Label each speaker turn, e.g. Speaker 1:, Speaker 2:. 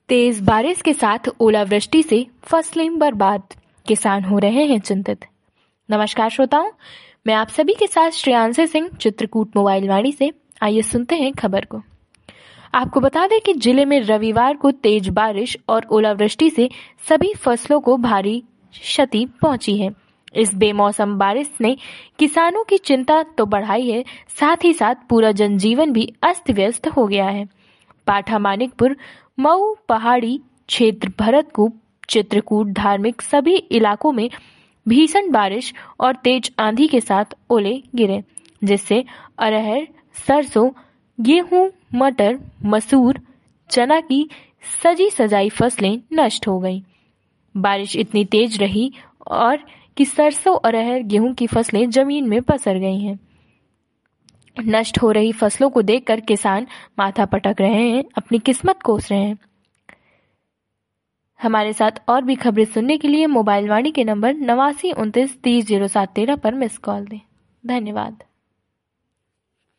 Speaker 1: तेज बारिश के साथ ओलावृष्टि से फसलें बर्बाद, किसान हो रहे हैं चिंतित। नमस्कार श्रोताओं, मैं आप सभी के साथ श्रेयांशी सिंह चित्रकूट मोबाइल वाणी से। आइए सुनते हैं खबर को। आपको बता दें कि जिले में रविवार को तेज बारिश और ओलावृष्टि से सभी फसलों को भारी क्षति पहुंची है। इस बेमौसम बारिश ने किसानों की चिंता तो बढ़ाई है, साथ ही साथ पूरा जनजीवन भी अस्त व्यस्त हो गया है। पाठा, मानिकपुर, मऊ, पहाड़ी क्षेत्र, भरतकूप, चित्रकूट, धार्मिक सभी इलाकों में भीषण बारिश और तेज आंधी के साथ ओले गिरे, जिससे अरहर, सरसों, गेहूं, मटर, मसूर, चना की सजी सजाई फसलें नष्ट हो गईं। बारिश इतनी तेज रही और कि सरसों, अरहर, गेहूं की फसलें जमीन में पसर गई हैं। नष्ट हो रही फसलों को देखकर किसान माथा पटक रहे हैं, अपनी किस्मत कोस रहे हैं। हमारे साथ और भी खबरें सुनने के लिए मोबाइल वाणी के नंबर 8929300713 पर मिस कॉल दें। धन्यवाद।